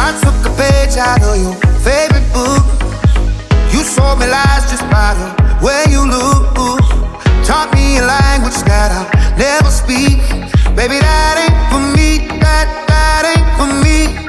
I took a page out of your favorite book. You sold me lies just by the way you look. Taught me a language that I'll never speak. Baby, that ain't for me, that ain't for me.